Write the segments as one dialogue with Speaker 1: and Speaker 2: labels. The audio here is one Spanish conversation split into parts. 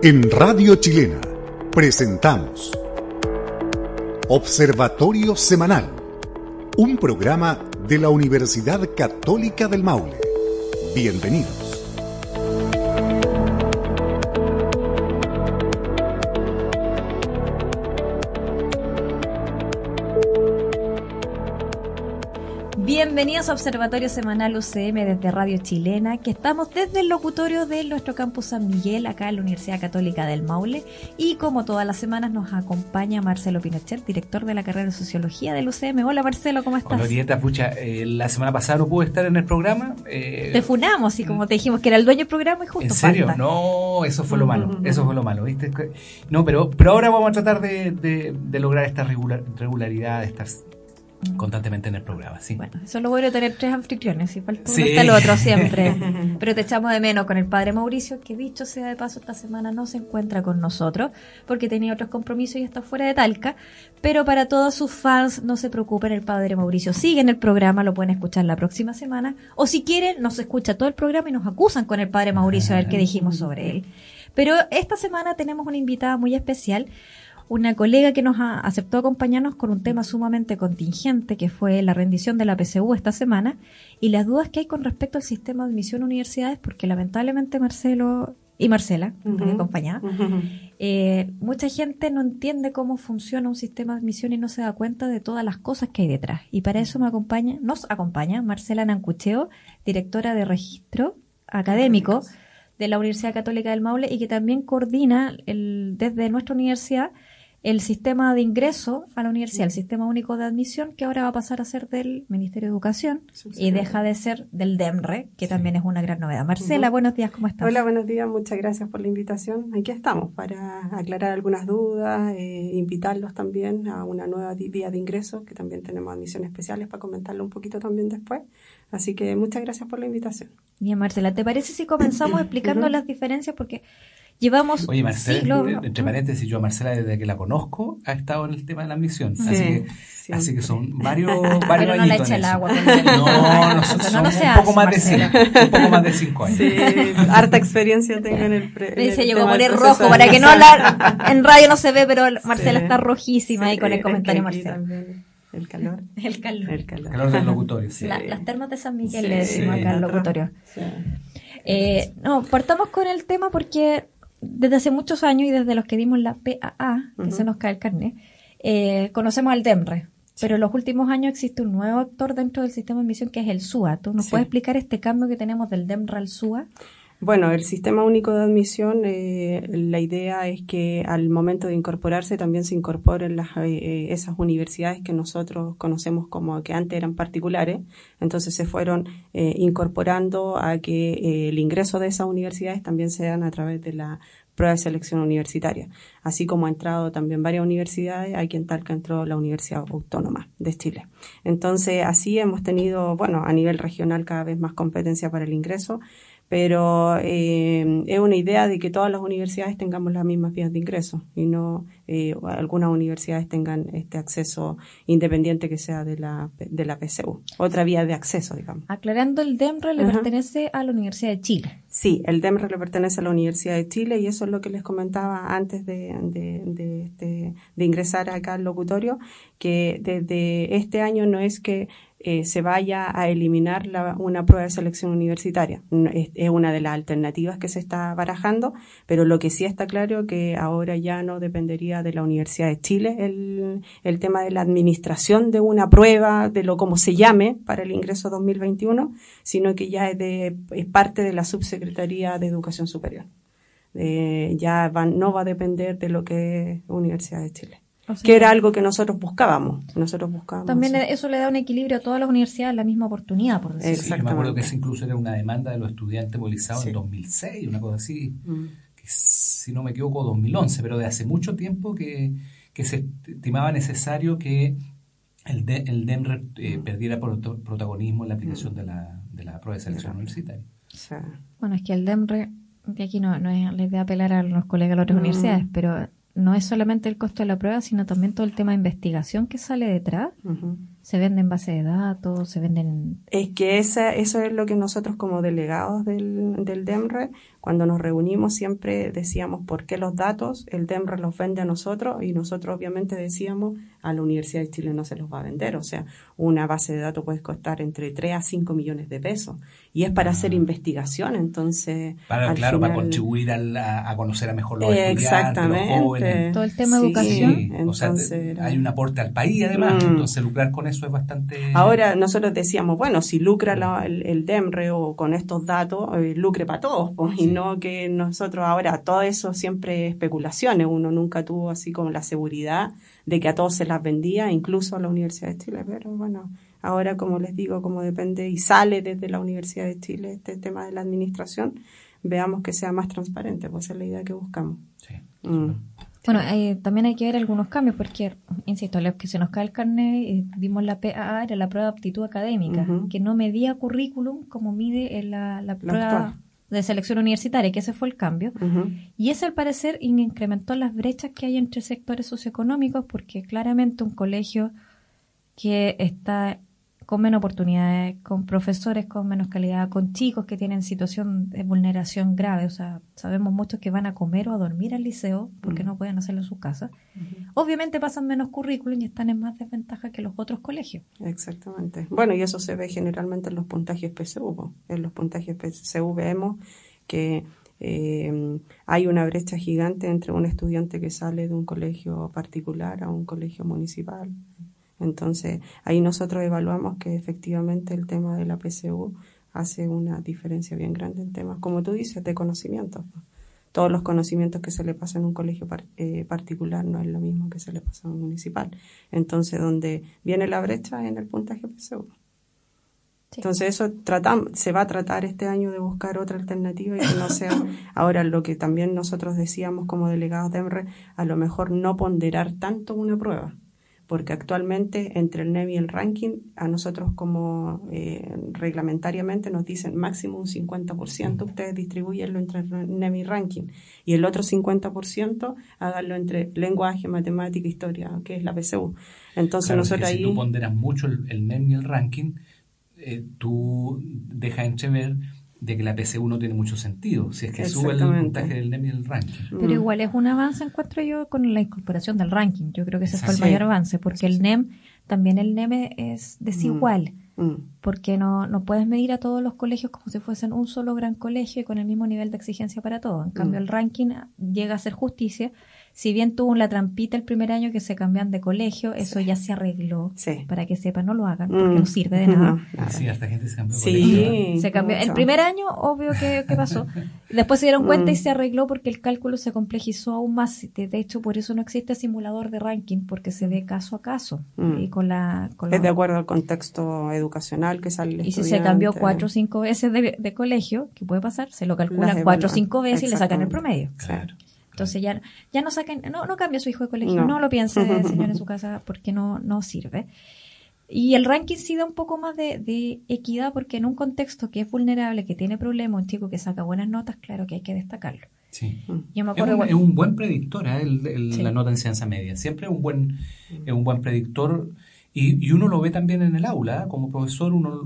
Speaker 1: En Radio Chilena presentamos Observatorio Semanal, un programa de la Universidad Católica del Maule. Bienvenidos.
Speaker 2: Bienvenidos a Observatorio Semanal UCM desde Radio Chilena, que estamos desde el locutorio de nuestro campus San Miguel, acá en la Universidad Católica del Maule, y como todas las semanas nos acompaña Marcelo Pinochet, director de la carrera de Sociología del UCM. Hola Marcelo, ¿cómo estás?
Speaker 3: Hola Orieta, pucha, la semana pasada no pude estar en el programa.
Speaker 2: Te funamos, y como te dijimos que era el dueño del programa y justo
Speaker 3: ¿En serio?
Speaker 2: falta.
Speaker 3: No, eso fue lo malo, ¿viste? No, pero ahora vamos a tratar de lograr esta regularidad, de estar constantemente en el programa, sí.
Speaker 2: Bueno, eso es lo bueno de tener tres anfitriones, si falta uno está el otro siempre. Pero te echamos de menos con el padre Mauricio, que dicho sea de paso, esta semana no se encuentra con nosotros porque tenía otros compromisos y está fuera de Talca. Pero para todos sus fans, no se preocupen, el padre Mauricio sigue en el programa, lo pueden escuchar la próxima semana. O si quieren, nos escucha todo el programa y nos acusan con el padre Mauricio a ver qué dijimos sobre él. Pero esta semana tenemos una invitada muy especial, una colega que nos aceptó acompañarnos con un tema sumamente contingente, que fue la rendición de la PSU esta semana, y las dudas que hay con respecto al sistema de admisión a universidades, porque lamentablemente Marcelo y Marcela, mi acompañada, mucha gente no entiende cómo funciona un sistema de admisión y no se da cuenta de todas las cosas que hay detrás. Y para eso nos acompaña Marcela Nancucheo, directora de registro académico de la Universidad Católica del Maule, y que también coordina desde nuestra universidad el sistema de ingreso a la universidad, el sistema único de admisión, que ahora va a pasar a ser del Ministerio de Educación y deja de ser del DEMRE, que también es una gran novedad. Marcela, buenos días, ¿cómo estás?
Speaker 4: Hola, buenos días, muchas gracias por la invitación. Aquí estamos para aclarar algunas dudas, invitarlos también a una nueva vía de ingreso, que también tenemos admisiones especiales para comentarlo un poquito también después. Así que muchas gracias por la invitación.
Speaker 2: Bien, Marcela, ¿te parece si comenzamos explicando las diferencias? Porque llevamos...
Speaker 3: Oye, Marcela, entre paréntesis, yo a Marcela desde que la conozco ha estado en el tema de la admisión, así que son varios
Speaker 2: pero no le echa el agua. No,
Speaker 3: somos un poco más de 5 años.
Speaker 4: Sí, harta experiencia tengo en el
Speaker 2: se llegó a poner rojo para que no hablar, en radio no se ve, pero Marcela está rojísima ahí con el comentario Marcela.
Speaker 4: El calor.
Speaker 2: El calor
Speaker 3: del locutorio, sí.
Speaker 2: Las termas de San Miguel le decimos acá al locutorio. Sí. Partamos con el tema porque desde hace muchos años y desde los que dimos la PAA, que se nos cae el carnet, conocemos al DEMRE, pero en los últimos años existe un nuevo actor dentro del sistema de admisión que es el SUA. ¿Tú nos puedes explicar este cambio que tenemos del DEMRE al SUA?
Speaker 4: Bueno, el sistema único de admisión, la idea es que al momento de incorporarse también se incorporen esas universidades que nosotros conocemos como que antes eran particulares. Entonces se fueron incorporando a que el ingreso de esas universidades también sean a través de la prueba de selección universitaria. Así como ha entrado también varias universidades, aquí en Talca entró la Universidad Autónoma de Chile. Entonces así hemos tenido, a nivel regional cada vez más competencia para el ingreso, pero es una idea de que todas las universidades tengamos las mismas vías de ingreso y no algunas universidades tengan este acceso independiente que sea de la PSU, otra vía de acceso, digamos.
Speaker 2: Aclarando, el DEMRE le pertenece a la Universidad de Chile.
Speaker 4: Sí, el DEMRE le pertenece a la Universidad de Chile y eso es lo que les comentaba antes de ingresar acá al locutorio, que desde este año no es que se vaya a eliminar una prueba de selección universitaria. Es una de las alternativas que se está barajando, pero lo que sí está claro que ahora ya no dependería de la Universidad de Chile el tema de la administración de una prueba, de lo como se llame, para el ingreso 2021, sino que ya es parte de la Subsecretaría de Educación Superior. No va a depender de lo que es Universidad de Chile. O sea, que era algo que nosotros buscábamos.
Speaker 2: También eso le da un equilibrio a todas las universidades, la misma oportunidad, por decirlo.
Speaker 3: Sí, yo me acuerdo que esa incluso era una demanda de los estudiantes movilizados en 2006, una cosa así, que si no me equivoco 2011, pero de hace mucho tiempo que se estimaba necesario que el DEMRE perdiera protagonismo en la aplicación de la prueba de selección universitaria.
Speaker 4: Sí.
Speaker 2: Bueno, es que el DEMRE, que aquí no es la idea apelar a los colegas de las otras universidades, pero no es solamente el costo de la prueba, sino también todo el tema de investigación que sale detrás. ¿Se venden base de datos? ¿Se venden...?
Speaker 4: Es que eso es lo que nosotros como delegados del DEMRE, cuando nos reunimos siempre decíamos por qué los datos el DEMRE los vende a nosotros, y nosotros obviamente decíamos a la Universidad de Chile no se los va a vender. O sea, una base de datos puede costar entre 3 a 5 millones de pesos y es para hacer investigación. Entonces,
Speaker 3: para contribuir a conocer a mejor los estudiantes, los jóvenes.
Speaker 2: Todo el tema de educación.
Speaker 3: Sí, entonces, o sea, hay un aporte al país además, entonces lucrar con eso es bastante...
Speaker 4: Ahora nosotros decíamos, bueno, si lucra el DEMRE o con estos datos, lucre para todos, pues, y no que nosotros ahora, todo eso siempre especulaciones, uno nunca tuvo así como la seguridad de que a todos se las vendía, incluso a la Universidad de Chile, pero bueno, ahora como les digo, como depende y sale desde la Universidad de Chile este tema de la administración, veamos que sea más transparente, pues esa es la idea que buscamos.
Speaker 3: Sí.
Speaker 2: Bueno, también hay que ver algunos cambios porque, insisto, a los que se nos cae el carnet, vimos la PAA, era la prueba de aptitud académica, que no medía currículum como mide la prueba de selección universitaria, que ese fue el cambio. Y ese, al parecer, incrementó las brechas que hay entre sectores socioeconómicos, porque claramente un colegio que está con menos oportunidades, con profesores con menos calidad, con chicos que tienen situación de vulneración grave, o sea, sabemos muchos que van a comer o a dormir al liceo porque no pueden hacerlo en su casa. Obviamente pasan menos currículum y están en más desventaja que los otros colegios.
Speaker 4: Exactamente. Bueno, y eso se ve generalmente en los puntajes PSU. En los puntajes PSU vemos que hay una brecha gigante entre un estudiante que sale de un colegio particular a un colegio municipal. Entonces, ahí nosotros evaluamos que efectivamente el tema de la PSU hace una diferencia bien grande en temas, como tú dices, de conocimientos. Todos los conocimientos que se le pasan en un colegio particular no es lo mismo que se le pasa en un municipal. Entonces, donde viene la brecha en el puntaje PSU. Sí. Entonces, eso se va a tratar este año de buscar otra alternativa y que no sea ahora lo que también nosotros decíamos como delegados de EMRE, a lo mejor no ponderar tanto una prueba. Porque actualmente entre el NEM y el ranking, a nosotros como reglamentariamente nos dicen máximo un 50%, ustedes distribuyenlo entre el NEM y ranking, y el otro 50% háganlo entre lenguaje, matemática, historia, que es la PSU. Entonces claro, nosotros ahí...
Speaker 3: Si tú ponderas mucho el NEM y el ranking, tú dejas entrever de que la PSU no tiene mucho sentido, si es que sube el puntaje del NEM y el ranking.
Speaker 2: Pero igual es un avance, encuentro yo, con la incorporación del ranking. Yo creo que ese fue el mayor avance, porque el NEM, también el NEM es desigual, porque no puedes medir a todos los colegios como si fuesen un solo gran colegio y con el mismo nivel de exigencia para todos. En cambio, el ranking llega a hacer justicia. Si bien tuvo la trampita el primer año que se cambian de colegio, eso ya se arregló. Para que sepan, no lo hagan, porque no sirve de nada.
Speaker 3: Sí, hasta gente se cambió de colegio.
Speaker 2: Se cambió. El primer año, obvio que pasó. Después se dieron cuenta y se arregló porque el cálculo se complejizó aún más. De hecho, por eso no existe simulador de ranking, porque se ve caso a caso. Y
Speaker 4: es de acuerdo al contexto educacional que sale el
Speaker 2: estudiante. Y si se cambió 4 o 5 veces de colegio, ¿qué puede pasar? Se lo calculan 4 o 5 veces y le sacan el promedio.
Speaker 3: Claro.
Speaker 2: Entonces ya no saquen, no cambie a su hijo de colegio, no lo piense, señor, en su casa, porque no sirve. Y el ranking sí da un poco más de equidad, porque en un contexto que es vulnerable, que tiene problemas, un chico que saca buenas notas, claro que hay que destacarlo.
Speaker 3: Sí.
Speaker 2: Yo me acuerdo
Speaker 3: es un buen predictor, la nota en enseñanza media. Siempre es un buen predictor. Y uno lo ve también en el aula, como profesor uno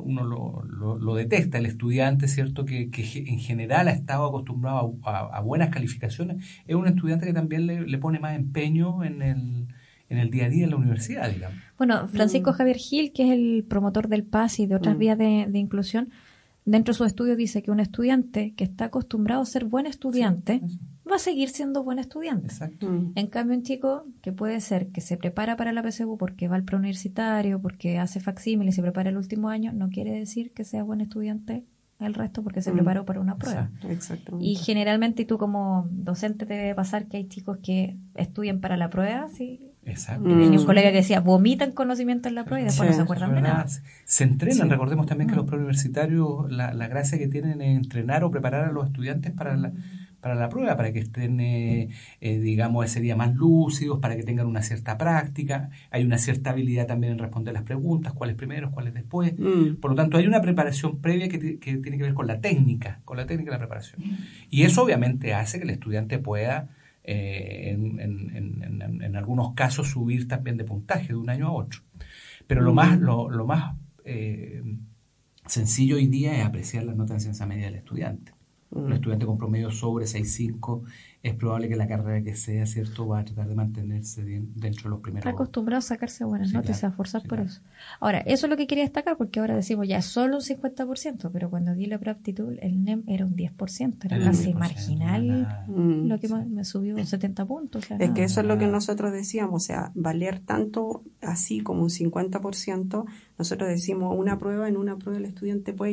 Speaker 3: lo detecta, el estudiante, ¿cierto? Que en general ha estado acostumbrado a buenas calificaciones, es un estudiante que también le pone más empeño en el día a día en la universidad, digamos.
Speaker 2: Bueno, Francisco Javier Gil, que es el promotor del PAS y de otras vías de inclusión, dentro de su estudio dice que un estudiante que está acostumbrado a ser buen estudiante va a seguir siendo buen estudiante.
Speaker 3: Exacto.
Speaker 2: En cambio, un chico que puede ser que se prepara para la PSU porque va al preuniversitario, porque hace facsímil y se prepara el último año, no quiere decir que sea buen estudiante el resto porque se preparó para una prueba.
Speaker 4: Exacto.
Speaker 2: Y generalmente tú como docente te debe pasar que hay chicos que estudian para la prueba, ¿sí?
Speaker 3: Exacto.
Speaker 2: Tenía un colega que decía, vomitan conocimiento en la prueba y después no se acuerdan de nada.
Speaker 3: Se entrenan, recordemos también que los preuniversitarios, la gracia que tienen es entrenar o preparar a los estudiantes para la prueba, para que estén, digamos, ese día más lúcidos, para que tengan una cierta práctica. Hay una cierta habilidad también en responder las preguntas, cuáles primero, cuáles después. Por lo tanto, hay una preparación previa que tiene que ver con la técnica de la preparación. Y eso obviamente hace que el estudiante pueda, en algunos casos, subir también de puntaje de un año a otro. Pero lo más sencillo hoy día es apreciar las notas de enseñanza media del estudiante. Un estudiante con promedio sobre 6.5 es probable que la carrera que sea, ¿cierto?, va a tratar de mantenerse dentro de los primeros.
Speaker 2: Está acostumbrado a sacarse buenas notas y se va a esforzar por eso. Ahora, eso es lo que quería destacar, porque ahora decimos ya es solo un 50%, pero cuando di la preaptitud el NEM era un 10%, era casi 10%, marginal, lo que me subió 70 puntos.
Speaker 4: Es que eso es lo que nosotros decíamos, o sea, valer tanto así como un 50%, nosotros decimos en una prueba el estudiante puede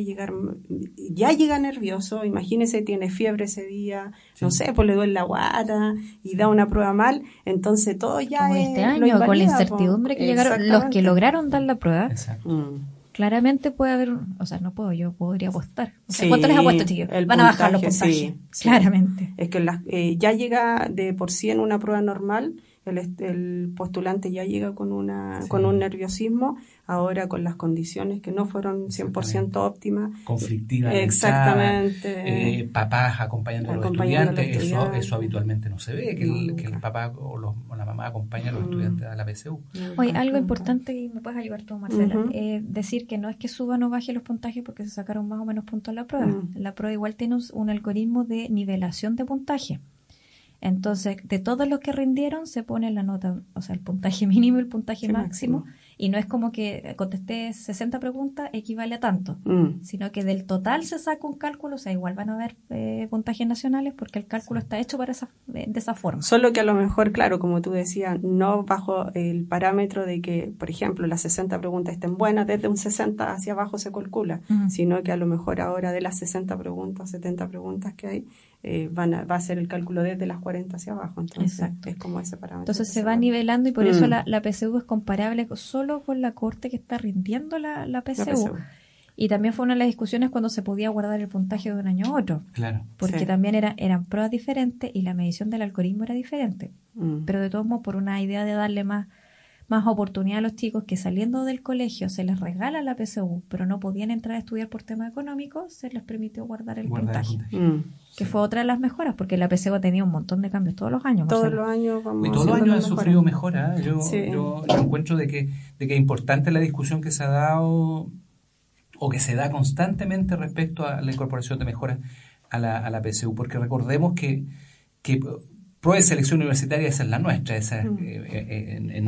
Speaker 4: ya llega nervioso, imagínese, tiene fiebre ese día, no sé, pues le duele la guata y da una prueba mal, entonces todo ya como
Speaker 2: este año con la incertidumbre que llegaron los que lograron dar la prueba. Claramente puede haber, yo podría apostar. ¿Cuánto les apuesto, chiquillos? Van a bajar los puntajes, claramente.
Speaker 4: Es que ya llega de por sí en una prueba normal, el postulante ya llega con un nerviosismo, ahora con las condiciones que no fueron 100% óptimas.
Speaker 3: Conflictivas.
Speaker 4: Exactamente.
Speaker 3: Papás acompañando a los estudiantes, eso habitualmente no se ve, que el papá o la mamá acompaña a los estudiantes a la PSU.
Speaker 2: Oye, algo importante, y me puedes ayudar tú, Marcela, decir que no es que suban o bajen los puntajes porque se sacaron más o menos puntos en la prueba. La prueba igual tiene un algoritmo de nivelación de puntaje. Entonces, de todos los que rindieron se pone la nota, o sea, el puntaje mínimo y el puntaje máximo, y no es como que contesté 60 preguntas equivale a tanto, sino que del total se saca un cálculo, o sea, igual van a haber puntajes nacionales porque el cálculo está hecho de esa forma.
Speaker 4: Solo que a lo mejor, claro, como tú decías, no bajo el parámetro de que, por ejemplo, las 60 preguntas estén buenas, desde un 60 hacia abajo se calcula, sino que a lo mejor ahora de las 60 preguntas, 70 preguntas que hay, va a ser el cálculo desde las 40 hacia abajo, entonces es como ese parámetro.
Speaker 2: Entonces se va nivelando y por eso la PSU es comparable solo con la corte que está rindiendo la PSU. Y también fue una de las discusiones cuando se podía guardar el puntaje de un año a otro.
Speaker 3: Claro.
Speaker 2: Porque también eran pruebas diferentes y la medición del algoritmo era diferente. Pero de todos modos, por una idea de darle más oportunidad a los chicos que saliendo del colegio se les regala la PSU, pero no podían entrar a estudiar por temas económicos, se les permitió guardar el puntaje. Que fue otra de las mejoras, porque la PSU ha tenido un montón de cambios todos los años.
Speaker 4: Todos los años
Speaker 3: han sufrido mejoras. Yo encuentro de que es importante la discusión que se ha dado o que se da constantemente respecto a la incorporación de mejoras a la PSU, porque recordemos que prueba de selección universitaria esa es la nuestra, en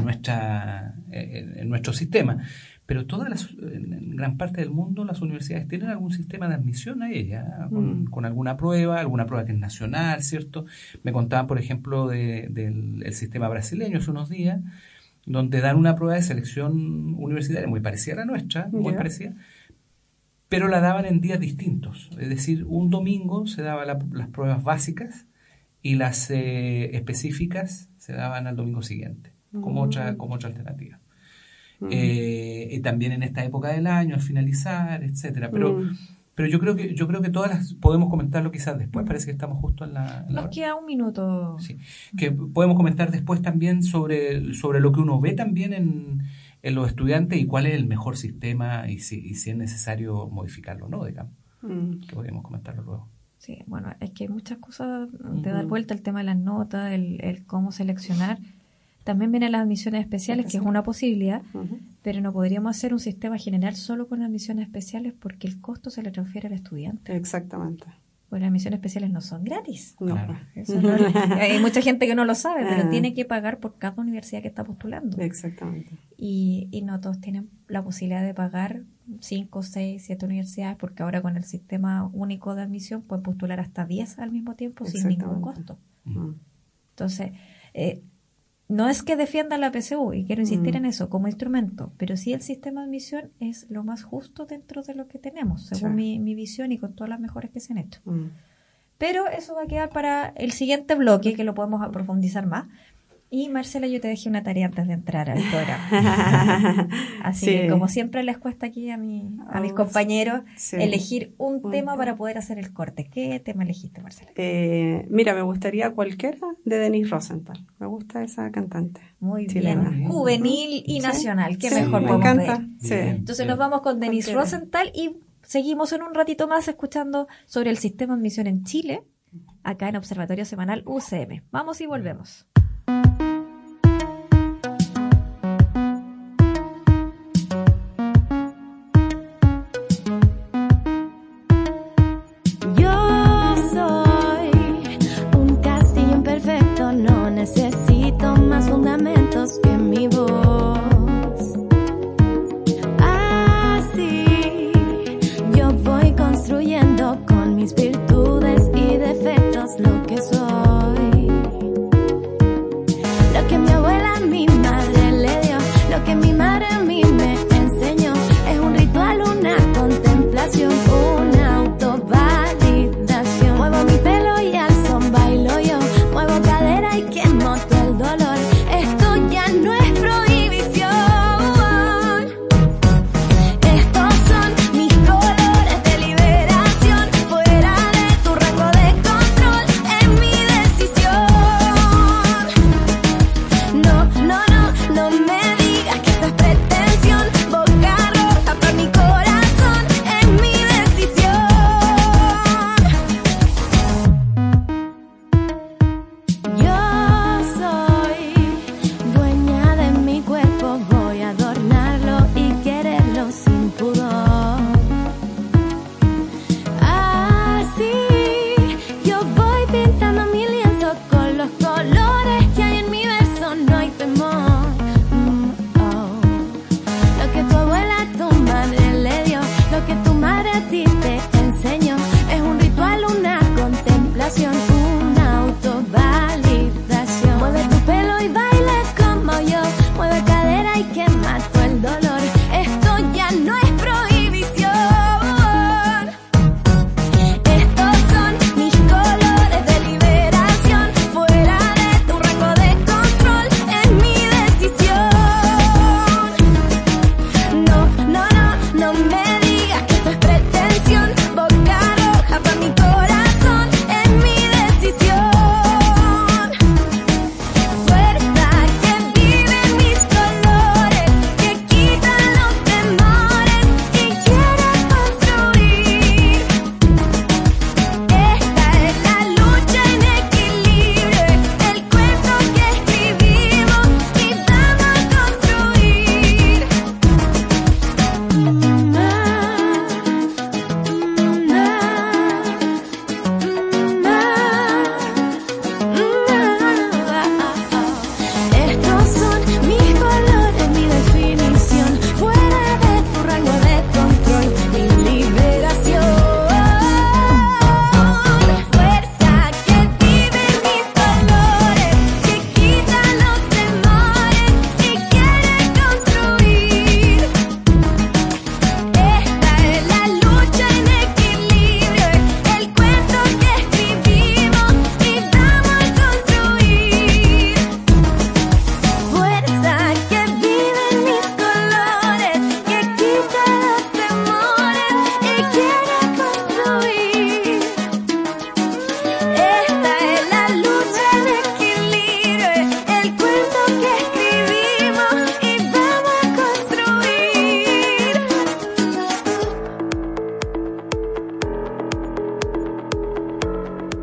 Speaker 3: nuestro sistema. Pero en gran parte del mundo las universidades tienen algún sistema de admisión a ella, con alguna prueba que es nacional, ¿cierto? Me contaban, por ejemplo, del sistema brasileño hace unos días, donde dan una prueba de selección universitaria muy parecida a la nuestra, muy parecida, pero la daban en días distintos. Es decir, un domingo se daban las pruebas básicas y las específicas se daban al domingo siguiente, como otra alternativa. También en esta época del año, al finalizar, etcétera. Pero yo creo que todas las podemos comentarlo quizás después. Parece que estamos justo en la
Speaker 2: Nos queda un minuto.
Speaker 3: Sí. Que podemos comentar después también sobre lo que uno ve también en los estudiantes y cuál es el mejor sistema y si es necesario modificarlo o no, digamos. Que podemos comentarlo luego.
Speaker 2: Sí, bueno, es que hay muchas cosas de dar vuelta, el tema de las notas, el cómo seleccionar. También vienen las admisiones especiales, que es una posibilidad, pero no podríamos hacer un sistema general solo con admisiones especiales porque el costo se le transfiere al estudiante.
Speaker 4: Exactamente.
Speaker 2: Pues las admisiones especiales no son gratis.
Speaker 4: No.
Speaker 3: Claro.
Speaker 2: Hay mucha gente que no lo sabe, pero tiene que pagar por cada universidad que está postulando.
Speaker 4: Exactamente.
Speaker 2: Y no todos tienen la posibilidad de pagar 5, 6, 7 universidades, porque ahora con el sistema único de admisión pueden postular hasta 10 al mismo tiempo sin ningún costo. Entonces, no es que defienda la PSU, y quiero insistir en eso, como instrumento, pero sí el sistema de admisión es lo más justo dentro de lo que tenemos, según mi visión y con todas las mejoras que se han hecho. Pero eso va a quedar para el siguiente bloque, que lo podemos profundizar más. Y Marcela, yo te dejé una tarea antes de entrar al programa. Así que como siempre les cuesta aquí a mis compañeros elegir un tema para poder hacer el corte. ¿Qué tema elegiste, Marcela?
Speaker 4: Mira, me gustaría cualquiera de Denise Rosenthal. Me gusta esa cantante.
Speaker 2: Muy
Speaker 4: chilena.
Speaker 2: Bien. Juvenil y nacional. ¿Qué mejor podemos pedir?
Speaker 4: Sí.
Speaker 2: Entonces nos vamos con Denise Rosenthal y seguimos en un ratito más escuchando sobre el sistema de admisión en Chile, acá en Observatorio Semanal UCM. Vamos y volvemos.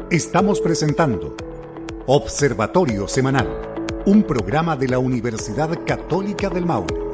Speaker 1: Estamos presentando Observatorio Semanal, un programa de la Universidad Católica del Maule.